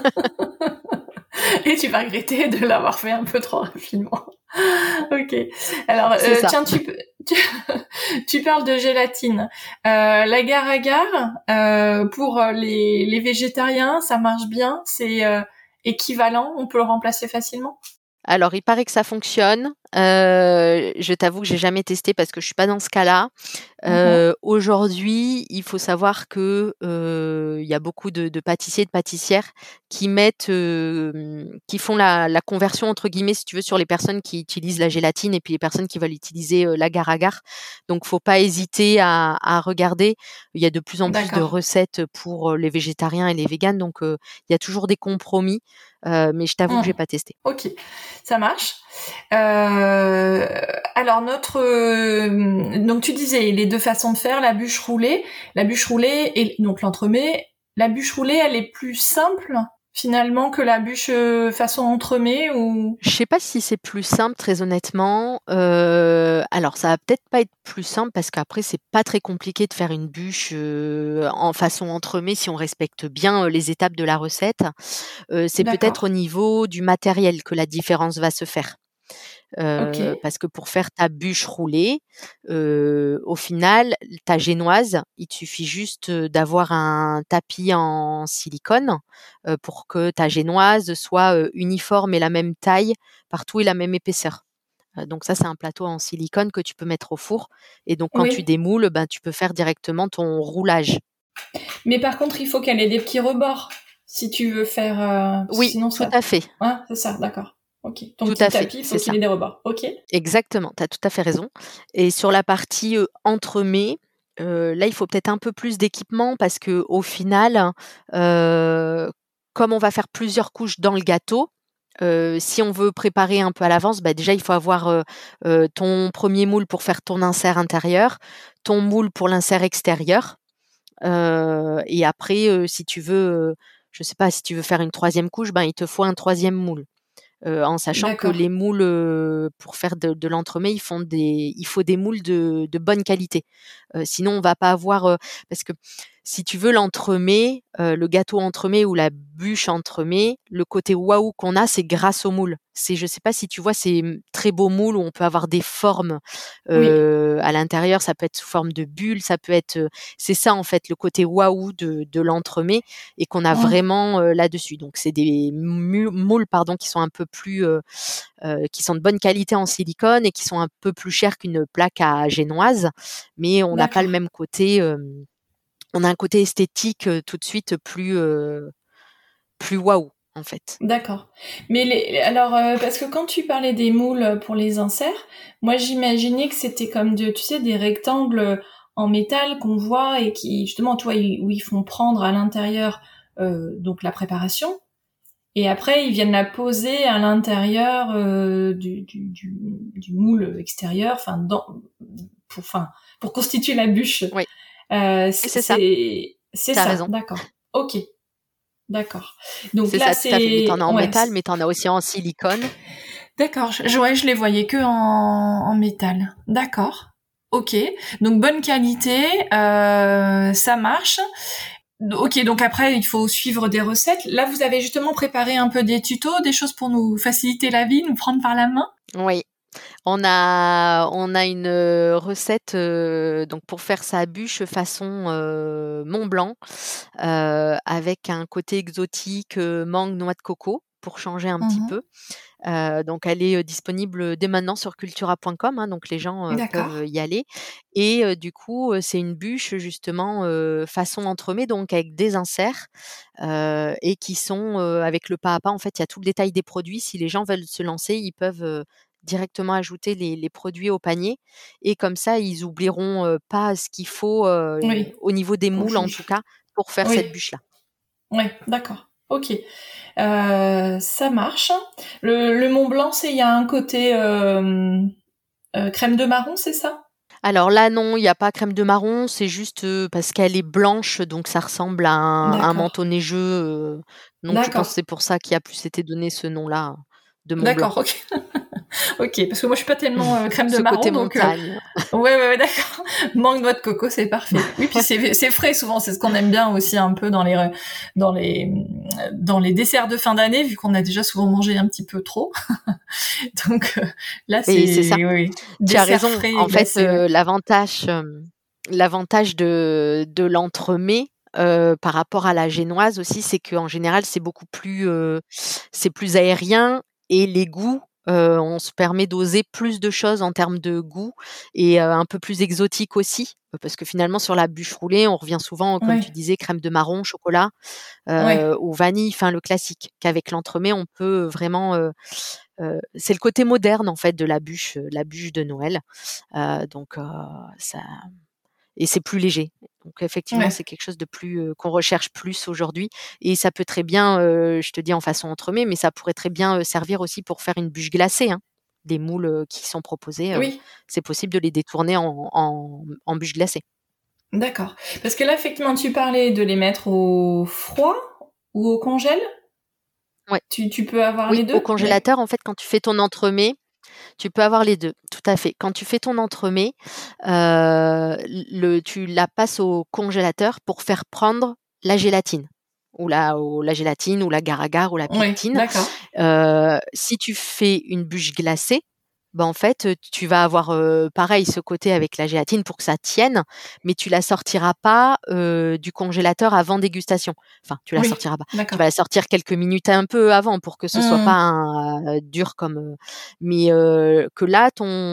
Et tu vas regretter de l'avoir fait un peu trop rapidement. Ok. Alors, C'est ça. tiens, tu, tu parles de gélatine. L'agar-agar, pour les végétariens, ça marche bien. C'est équivalent. On peut le remplacer facilement. Alors, il paraît que ça fonctionne. Je t'avoue que j'ai jamais testé parce que je suis pas dans ce cas-là. Mhm. Aujourd'hui, il faut savoir que, il y a beaucoup de pâtissiers et de pâtissières qui font la «conversion» entre guillemets, si tu veux, sur les personnes qui utilisent la gélatine et puis les personnes qui veulent utiliser, l'agar-agar. Donc faut pas hésiter à regarder. Il y a de plus en plus de D'accord. recettes pour, les végétariens et les véganes, donc il y a toujours des compromis, mais je t'avoue que Mm. j'ai pas testé. Ok, ça marche. Alors donc tu disais les deux façons de faire la bûche roulée et donc l'entremets. La bûche roulée, elle est plus simple finalement que la bûche façon entremets ou Je sais pas si c'est plus simple, très honnêtement. Alors ça va peut-être pas être plus simple parce qu'après c'est pas très compliqué de faire une bûche, en façon entremets si on respecte bien, les étapes de la recette. C'est peut-être au d'accord. niveau du matériel que la différence va se faire. Ok, Parce que pour faire ta bûche roulée, au final, ta génoise, il te suffit juste, d'avoir un tapis en silicone, pour que ta génoise soit, uniforme et la même taille partout et la même épaisseur. Donc ça, c'est un plateau en silicone que tu peux mettre au four et donc quand tu oui. démoules, ben, tu peux faire directement ton roulage. Mais par contre, il faut qu'elle ait des petits rebords si tu veux faire parce que Oui, sinon tout ça. à fait, Ouais, c'est ça, d'accord. Ok. Ton tout petit à fait, tapis, il faut c'est qu'il ça. ait des rebords. Ok. Exactement, tu as tout à fait raison et sur la partie, entremets, là, il faut peut-être un peu plus d'équipement parce qu'au final, heu, comme on va faire plusieurs couches dans le gâteau, si on veut préparer un peu à l'avance, bah, déjà, il faut avoir, ton premier moule pour faire ton insert intérieur, ton moule pour l'insert extérieur, et après, si tu veux, je sais pas, si tu veux faire une troisième couche, ben, il te faut un troisième moule. En sachant que D'accord. les moules, pour faire de l'entremets, il faut des moules de bonne qualité. Sinon on va pas avoir, parce que si tu veux l'entremets, le gâteau entremets ou la bûche entremets, le côté waouh qu'on a, c'est grâce aux moules. C'est Je sais pas si tu vois ces, très beaux moules où on peut avoir des formes, Oui. à l'intérieur, ça peut être sous forme de bulles, ça peut être, c'est ça en fait le côté waouh de l'entremets et qu'on a Mm. vraiment, là-dessus. Donc c'est des moules pardon qui sont un peu plus, qui sont de bonne qualité en silicone et qui sont un peu plus chers qu'une plaque à génoise, mais on n'a pas le D'accord. même côté, on a un côté esthétique, tout de suite plus waouh, en fait. D'accord. Mais alors, parce que quand tu parlais des moules pour les inserts, moi j'imaginais que c'était comme tu sais, des rectangles en métal qu'on voit et qui, justement, tu vois, où ils font prendre à l'intérieur donc la préparation, et après ils viennent la poser à l'intérieur du moule extérieur, enfin, pour constituer la bûche. Oui, et c'est ça, C'est tu as ça, raison. d'accord. Ok, d'accord. Donc C'est là, ça, tout à fait, mais tu en c'est as en ouais. métal, mais tu en as aussi en silicone. D'accord, ouais, je les voyais que en métal. D'accord. Ok. Donc bonne qualité, ça marche. Ok, donc après il faut suivre des recettes. Là, vous avez justement préparé un peu des tutos, des choses pour nous faciliter la vie, nous prendre par la main. Oui. On a une, recette, donc pour faire sa bûche façon, Mont Blanc, avec un côté exotique, mangue, noix de coco, pour changer un petit Mhm. peu. Donc elle est, disponible, dès maintenant sur cultura.com, hein, donc les gens, D'accord. peuvent y aller et du coup, c'est une bûche justement, façon entremets, donc avec des inserts, et qui sont, avec le pas à pas. En fait, il y a tout le détail des produits. Si les gens veulent se lancer, ils peuvent, directement ajouter les produits au panier et comme ça, ils oublieront, pas ce qu'il faut, Oui, au niveau des pour moules en changer. tout cas, pour faire Oui, cette bûche-là. oui, d'accord. Ok. Ça marche. Le Mont Blanc, il y a un côté crème de marron, c'est ça? Alors là, non, il y a pas crème de marron, c'est juste, parce qu'elle est blanche, donc ça ressemble à un D'accord. manteau neigeux, donc je pense que D'accord. c'est pour ça qu'il a plus été donné ce nom-là, de Mont Blanc. D'accord, ok. Ok, parce que moi je suis pas tellement crème de Ce marron, côté donc montagne. ouais, d'accord. Mangue noix de coco, c'est parfait. Oui, puis c'est frais souvent, c'est ce qu'on aime bien aussi un peu dans les dans les desserts de fin d'année, vu qu'on a déjà souvent mangé un petit peu trop. Donc là Oui, c'est c'est ça. oui, Tu as dessert raison. frais et En fait, glacé, ouais. l'avantage de l'entremets, par rapport à la génoise aussi, c'est qu'en général, c'est plus aérien et les goûts, on se permet d'oser plus de choses en termes de goût et un peu plus exotique aussi, parce que finalement sur la bûche roulée, on revient souvent, comme tu Ouais, disais, crème de marron, chocolat, ouais. ou vanille, enfin le classique. Qu'avec l'entremets, on peut vraiment, c'est le côté moderne en fait de la bûche de Noël. Donc ça et c'est plus léger. Donc effectivement, Ouais. c'est quelque chose de plus, qu'on recherche plus aujourd'hui et ça peut très bien, je te dis en façon entremets, mais ça pourrait très bien, servir aussi pour faire une bûche glacée, hein. Les moules, qui sont proposés, Oui, c'est possible de les détourner en bûche glacée. d'accord. Parce que là effectivement tu parlais de les mettre au froid ou au congèle? Ouais, Tu peux avoir oui, les au deux? Ouais. congélateur, en fait, quand tu fais ton entremets, tu peux avoir les 2, tout à fait. Quand tu fais ton entremets, tu la passes au congélateur pour faire prendre la gélatine ou la gélatine ou l'agar-agar ou la Oui, pectine. d'accord. Si tu fais une bûche glacée, bah, en fait, tu vas avoir, pareil ce côté avec la gélatine pour que ça tienne, mais tu la sortiras pas, du congélateur avant dégustation. Enfin, tu la Oui, sortiras pas. Tu vas d'accord. la sortir quelques minutes un peu avant pour que ce soit pas Mmh. dur comme, mais que là,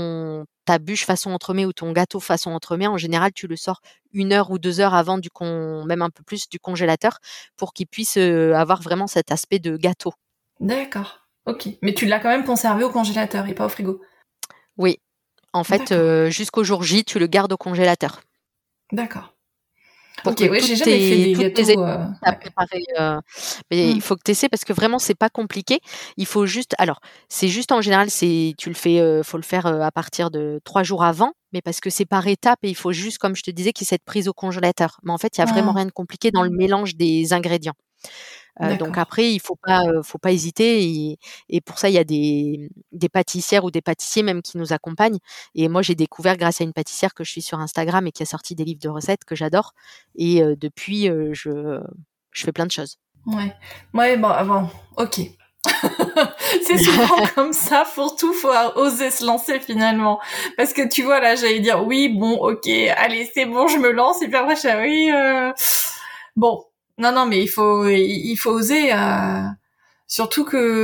ta bûche façon entremets ou ton gâteau façon entremets, en général, tu le sors 1 heure ou 2 heures avant même un peu plus du congélateur pour qu'il puisse, avoir vraiment cet aspect de gâteau. D'accord. Ok. Mais tu l'as quand même conservé au congélateur et pas au frigo. Oui, en fait, D'accord. jusqu'au jour J, tu le gardes au congélateur D'accord. pour Ok, que oui, j'ai jamais fait des toutes tes étapes gâteaux. à Ouais. préparer, mais il Hmm. faut que tu essaies parce que vraiment c'est pas compliqué. Il faut juste alors, c'est juste en général, tu le fais, faut le faire, à partir de 3 jours avant, mais parce que c'est par étapes et il faut juste, comme je te disais, qu'il y ait cette prise au congélateur. Mais en fait, il y a vraiment Hmm. rien de compliqué dans le mélange des ingrédients. Donc D'accord. après, il faut pas hésiter et pour ça, il y a des pâtissières ou des pâtissiers même qui nous accompagnent et moi, j'ai découvert grâce à une pâtissière que je suis sur Instagram et qui a sorti des livres de recettes que j'adore et depuis, je fais plein de choses. Ouais. Ouais, bon, ok. C'est souvent comme ça, pour tout, faut oser se lancer finalement. Parce que tu vois, là, j'allais dire, oui, bon, ok, allez, c'est bon, je me lance, et puis après, je dis, oui, bon. Non, non, mais il faut oser, surtout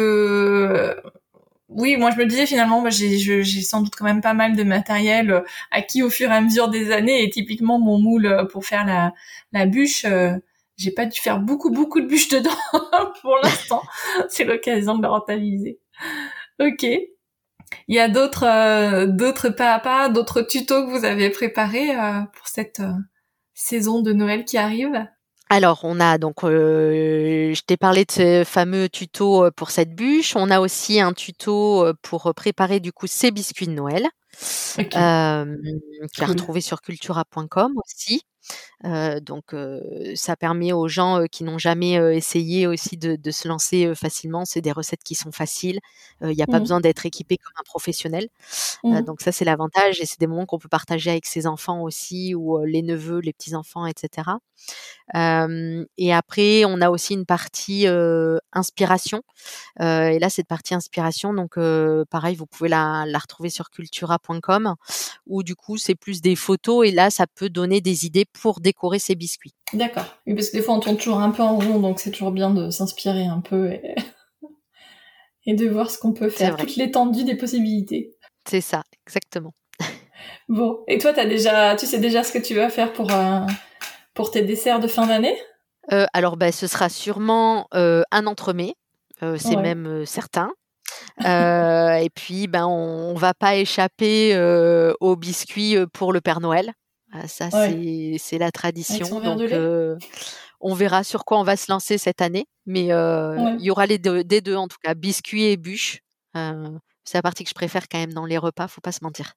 que, oui, moi, je me disais finalement, bah, j'ai sans doute quand même pas mal de matériel acquis au fur et à mesure des années, et typiquement, mon moule pour faire la bûche, j'ai pas dû faire beaucoup de bûches dedans pour l'instant. C'est l'occasion de le rentabiliser. Ok. Il y a d'autres pas à pas, d'autres tutos que vous avez préparés pour cette saison de Noël qui arrive? Alors, on a donc, je t'ai parlé de ce fameux tuto, pour cette bûche. On a aussi un tuto, pour, préparer du coup ces biscuits de Noël, Ok, hem, qui est cool. retrouvé sur cultura.com aussi. Donc ça permet aux gens, qui n'ont jamais, essayé aussi de se lancer, facilement. C'est des recettes qui sont faciles. Il y a pas Mhm. besoin d'être équipé comme un professionnel. Mhm. Donc ça, c'est l'avantage et c'est des moments qu'on peut partager avec ses enfants aussi ou, les neveux, les petits-enfants et cetera. Et après, on a aussi une partie, inspiration. Et là, cette partie inspiration, donc pareil, vous pouvez la retrouver sur cultura.com où du coup, c'est plus des photos et là, ça peut donner des idées pour décorer ces biscuits. D'accord. Oui, parce que des fois on tourne toujours un peu en rond, donc c'est toujours bien de s'inspirer un peu et de voir ce qu'on peut C'est faire, vrai, toute l'étendue des possibilités. c'est ça, exactement. Bon. Et toi, tu sais déjà ce que tu vas faire pour tes desserts de fin d'année? Alors, bah, ce sera sûrement, un entremets, c'est Ouais. même, certain. Et puis, on va pas échapper aux biscuits pour le Père Noël. Ça, Ouais. c'est la Avec son tradition. verre de Donc, lait? on verra sur quoi on va se lancer cette année. Mais Ouais. il y aura des deux, en tout cas, biscuits et bûches. C'est la partie que je préfère quand même dans les repas, faut pas se mentir.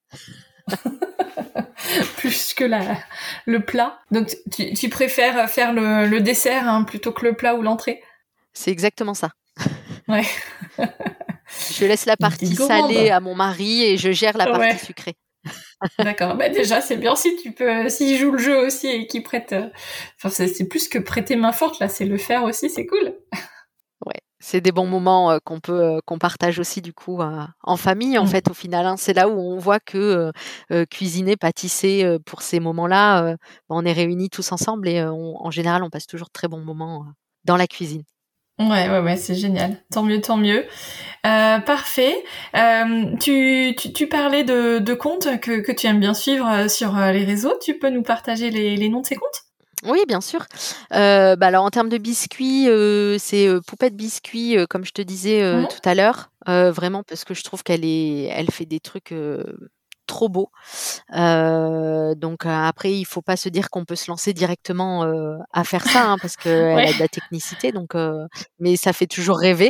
Plus que le plat. Donc tu préfères faire le dessert hein, plutôt que le plat ou l'entrée? C'est exactement ça. Ouais. Je laisse la Une petite partie salée gourmande. à mon mari et je gère la partie Ouais. sucrée. D'accord. Bah déjà c'est bien si tu peux, s'il joue le jeu aussi et qu'il prête. Enfin c'est plus que prêter main forte là, c'est le faire aussi, c'est cool. Ouais, c'est des bons moments qu'on partage aussi du coup en famille en fait au final. Hein. C'est là où on voit que cuisiner, pâtisser pour ces moments-là, on est réunis tous ensemble et en général on passe toujours de très bons moments dans la cuisine. Ouais, c'est génial. Tant mieux, tant mieux. Parfait. Tu parlais de comptes que tu aimes bien suivre sur les réseaux. Tu peux nous partager les noms de ces comptes? Oui, bien sûr. Alors en termes de biscuits, c'est Poupette Biscuits, comme je te disais Mhm. tout à l'heure, vraiment parce que je trouve elle fait des trucs trop beaux. Donc après, il faut pas se dire qu'on peut se lancer directement à faire ça, hein, parce qu'elle Ouais. a de la technicité, donc mais ça fait toujours rêver.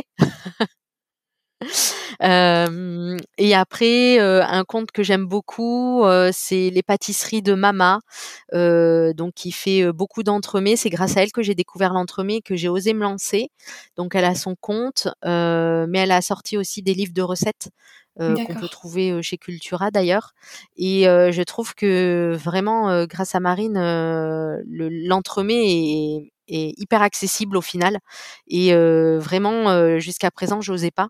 Et après, un conte que j'aime beaucoup, c'est les pâtisseries de Mama, donc qui fait beaucoup d'entremets. C'est grâce à elle que j'ai découvert l'entremets, que j'ai osé me lancer. Donc elle a son compte, mais elle a sorti aussi des livres de recettes qu'on peut D'accord. trouver chez Cultura d'ailleurs. Et je trouve que vraiment, grâce à Marine, l'entremets est hyper accessible au final. Et vraiment, jusqu'à présent, j'osais pas.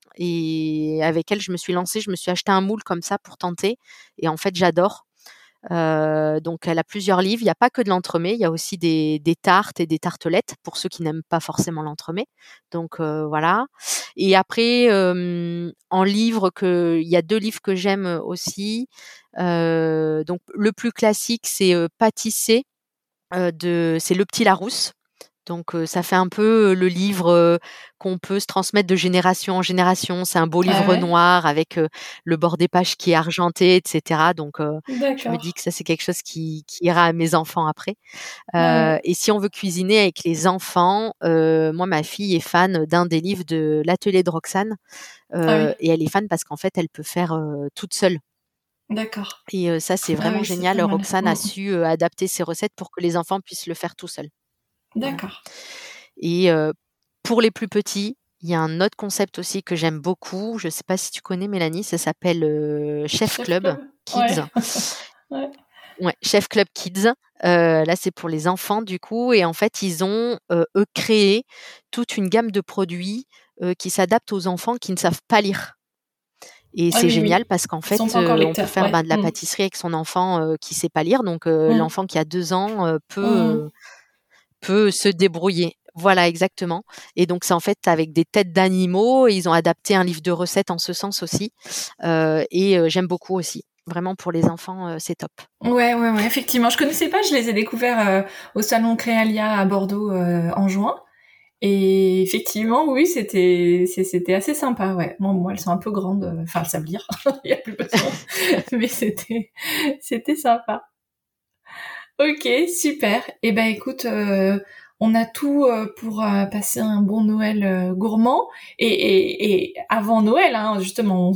Et avec elle, je me suis lancée, je me suis acheté un moule comme ça pour tenter et en fait, j'adore. Donc elle a plusieurs livres, il y a pas que de l'entremets, il y a aussi des tartes et des tartelettes pour ceux qui n'aiment pas forcément l'entremets. Donc voilà. Et après, en livre il y a 2 livres que j'aime aussi. Donc le plus classique, c'est, Pâtisser, c'est Le Petit Larousse. Donc ça fait un peu le livre qu'on peut se transmettre de génération en génération. C'est un beau Ah livre ouais. noir avec le bord des pages qui est argenté, etc. Donc je me D'accord. dis que ça c'est quelque chose qui ira à mes enfants après. Ah ouais. Et si on veut cuisiner avec les enfants, moi ma fille est fan d'un des livres de l'atelier de Roxane Ah oui. et elle est fan parce qu'en fait elle peut faire toute seule. D'accord. Et ça c'est Ah vraiment oui, c'est pas génial. mal. Roxane a su adapter ses recettes pour que les enfants puissent le faire tout seuls. Voilà. D'accord. Et pour les plus petits, il y a un autre concept aussi que j'aime beaucoup. Je ne sais pas si tu connais Mélanie, ça s'appelle Chef Chef Club club? Kids. Ouais. Ouais. Ouais, Chef Club Kids. Là, c'est pour les enfants du coup et en fait, ils ont, eux, créé toute une gamme de produits, qui s'adaptent aux enfants qui ne savent pas lire. Et Ah c'est oui, génial oui. parce qu'en Ils sont fait, pas encore on peut lecteurs, faire, ouais. de la pâtisserie avec son enfant, qui sait pas lire. Donc Mmh. l'enfant qui a 2 ans, Mmh. peut se débrouiller. Voilà, exactement. Et donc c'est en fait avec des têtes d'animaux. Ils ont adapté un livre de recettes en ce sens aussi. Et j'aime beaucoup aussi. Vraiment pour les enfants, c'est top. Ouais, effectivement. Je connaissais pas, je les ai découverts au salon Créalia à Bordeaux en juin. Et effectivement, oui, c'était assez sympa, ouais. Bon, moi, elles sont un peu grandes, enfin, elles savent lire, il y a plus besoin. Mais c'était sympa. Ok, super. Eh ben, écoute, on a tout pour passer un bon Noël gourmand. Et avant Noël, hein, justement,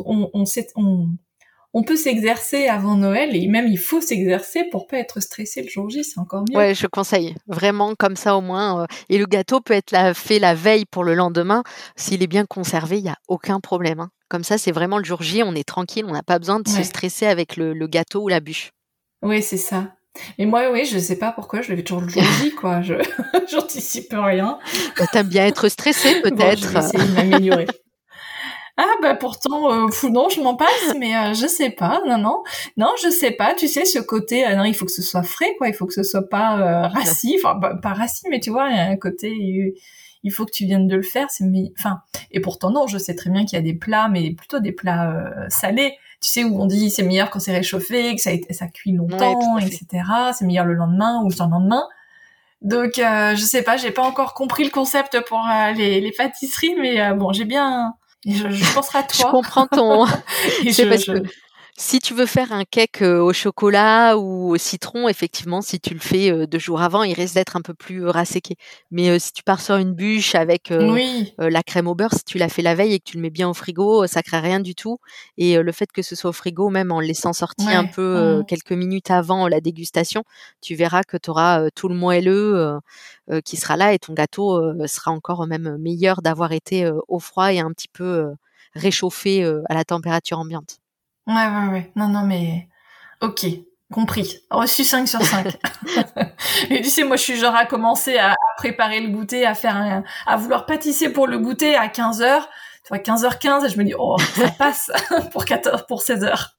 on peut s'exercer avant Noël et même il faut s'exercer pour pas être stressé le jour J, c'est encore mieux. Ouais, je conseille. Vraiment comme ça au moins, et le gâteau peut être fait la veille pour le lendemain. S'il est bien conservé, il y a aucun problème, hein. Comme ça, c'est vraiment le jour J, on est tranquille, on n'a pas besoin de se Ouais, stresser avec le gâteau ou la bûche. ouais, c'est ça. Et moi, oui, je sais pas pourquoi je le fais toujours le jour J, quoi. J'anticipe rien. Bah, tu bien être stressé Bon, je peut-être? vais essayer de m'améliorer. Ah bah pourtant, non, je m'en passe, mais je sais pas, non, je sais pas. Tu sais, ce côté, non, il faut que ce soit frais, quoi. Il faut que ce soit pas rassis, enfin pas rassis, mais tu vois, il y a un côté, il faut que tu viennes de le faire. Enfin, et pourtant non, je sais très bien qu'il y a des plats, mais plutôt des plats salés. Tu sais où on dit c'est meilleur quand c'est réchauffé, que ça cuit Ouais, tout longtemps, à fait. etc. C'est meilleur le lendemain ou le surlendemain. Donc je sais pas, j'ai pas encore compris le concept pour les pâtisseries, mais bon, j'ai bien Je penserai à Je toi. comprends ton Et c'est parce que si tu veux faire un cake, au chocolat ou au citron, effectivement, si tu le fais, 2 jours avant, il risque d'être un peu plus, rasséqué. Mais, si tu pars sur une bûche avec, Oui. la crème au beurre, si tu l'as fait la veille et que tu le mets bien au frigo, ça crée rien du tout et le fait que ce soit au frigo, même en le laissant sortir un Ouais. peu, quelques minutes avant la dégustation, tu verras que tu auras, tout le moelleux, qui sera là et ton gâteau, sera encore même meilleur d'avoir été, au froid et un petit peu, réchauffé, à la température ambiante. Ouais. Non, mais OK, compris. Reçu 5 sur 5. Mais tu sais, moi, je suis genre à commencer à préparer le goûter, à vouloir pâtisser pour le goûter à 15h. Tu vois, 15h15, et je me dis, oh, ça passe pour 16h.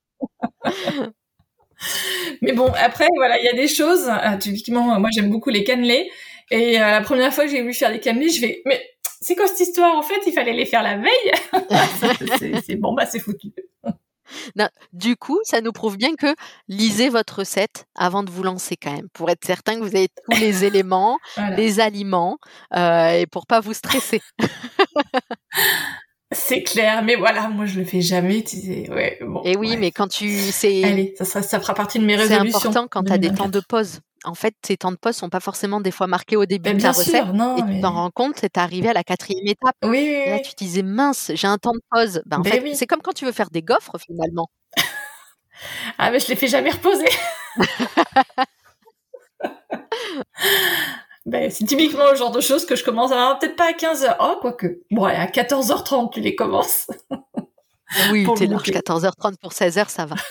Mais bon, après, voilà, il y a des choses, typiquement, moi, j'aime beaucoup les cannelés. Et la première fois que j'ai voulu faire des cannelés, je fais, mais c'est quoi cette histoire? En fait, il fallait les faire la veille. C'est bon, bah, c'est foutu. Non, du coup, ça nous prouve bien que lisez votre recette avant de vous lancer quand même, pour être certain que vous avez tous les éléments, Voilà. les aliments, et pour pas vous stresser. C'est clair, mais voilà, moi je le fais jamais, tu sais. Ouais, bon. Et oui, bref. mais quand tu Allez, ça fera partie de mes c'est résolutions. important quand tu as des temps 2024. de pause. En fait, ces temps de pause sont pas forcément des fois marqués au début Ben, de ta bien recette sûr, non, et tu t'en mais rends compte, c'est arrivé à la 4e étape. oui, oui, Et là, oui. tu te disais: «Mince, j'ai un temps de pause». Ben, en Ben fait, oui. c'est comme quand tu veux faire des gaufres finalement. Ah, mais je les fais jamais reposer. Ben, c'est typiquement le genre de choses que je commence à peut-être pas à 15h. Oh, quoique. Bon, allez, à 14h30, tu les commences. Oui, Pour tu le es large, goûter. 14h30 pour 16h, ça va.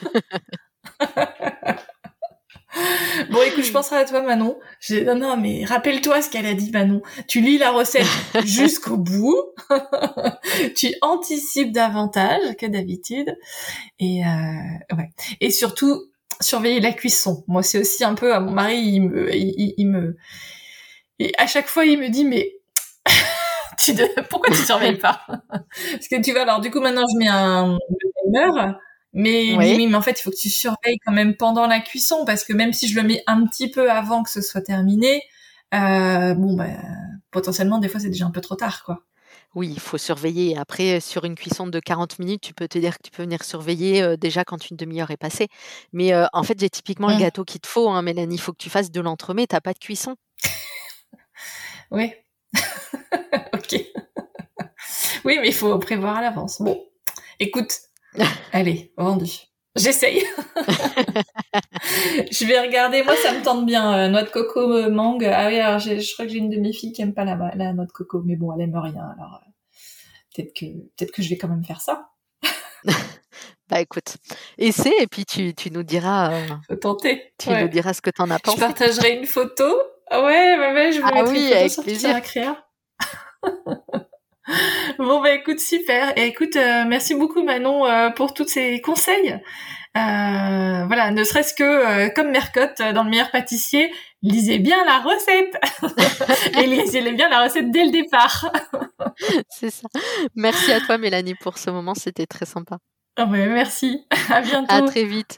Bon, écoute, je penserai à toi, Manon. Non, mais rappelle-toi ce qu'elle a dit, Manon. Tu lis la recette jusqu'au bout. Tu anticipes davantage que d'habitude. Et ouais. Et surtout, surveiller la cuisson. Moi, c'est aussi un peu, mon mari, il me, et à chaque fois, il me dit, mais pourquoi tu surveilles pas? Parce que tu vois, alors du coup, maintenant, je mets un timer, mais il dit, Oui. oui, mais en fait, il faut que tu surveilles quand même pendant la cuisson, parce que même si je le mets un petit peu avant que ce soit terminé, bon, bah, potentiellement, des fois, c'est déjà un peu trop tard, quoi. Oui, il faut surveiller. Après, sur une cuisson de 40 minutes, tu peux te dire que tu peux venir surveiller, déjà quand une demi-heure est passée. Mais, en fait, j'ai typiquement le gâteau qu'il te faut, hein, Mélanie. Il faut que tu fasses de l'entremets, tu as pas de cuisson. Oui. Ok. Oui, mais il faut prévoir à l'avance. Bon, écoute, allez, vendu. J'essaye. Je vais regarder. Moi, ça me tente bien. Noix de coco, mangue. Ah oui, alors je crois que j'ai une de mes filles qui aime pas la noix de coco, mais bon, elle aime rien. Alors peut-être que je vais quand même faire ça. Bah, écoute, essaie et puis tu nous diras, Faut tenter. tu nous diras ce que tu en as Je pensé. partagerai une photo. Ouais, je vous Ah mettrai une oui, photo avec sur plaisir. Cultura Créa. Bon, bah écoute, super. Et écoute, merci beaucoup Manon pour tous ces conseils. Voilà, ne serait-ce que comme Mercotte dans Le Meilleur Pâtissier, lisez bien la recette et lisez bien la recette dès le départ. C'est ça. Merci à toi, Mélanie, pour ce moment, c'était très sympa. Oh, ouais, merci, à À bientôt. très vite.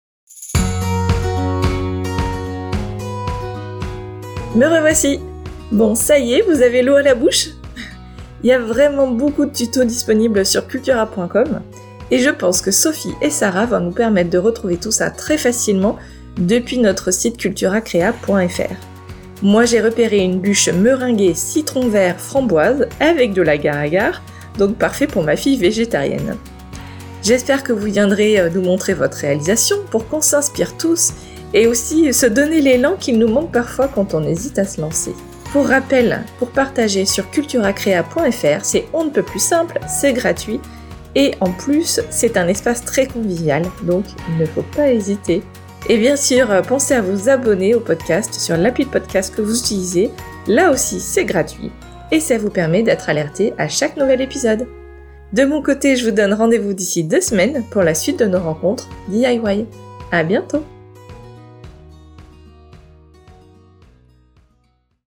Me revoici. Bon, ça y est, vous avez l'eau à la bouche. Il y a vraiment beaucoup de tutos disponibles sur cultura.com et je pense que Sophie et Sarah vont nous permettre de retrouver tout ça très facilement depuis notre site culturacrea.fr. Moi, j'ai repéré une bûche meringuée citron vert framboise avec de l'agar-agar, donc parfait pour ma fille végétarienne. J'espère que vous viendrez nous montrer votre réalisation pour qu'on s'inspire tous et aussi se donner l'élan qu'il nous manque parfois quand on hésite à se lancer. Pour rappel, pour partager sur culturacrea.fr, c'est on ne peut plus simple, c'est gratuit et en plus, c'est un espace très convivial, donc il ne faut pas hésiter. Et bien sûr, pensez à vous abonner au podcast sur l'appli de podcast que vous utilisez, là aussi c'est gratuit et ça vous permet d'être alerté à chaque nouvel épisode. De mon côté, je vous donne rendez-vous d'ici 2 semaines pour la suite de nos rencontres DIY. À bientôt!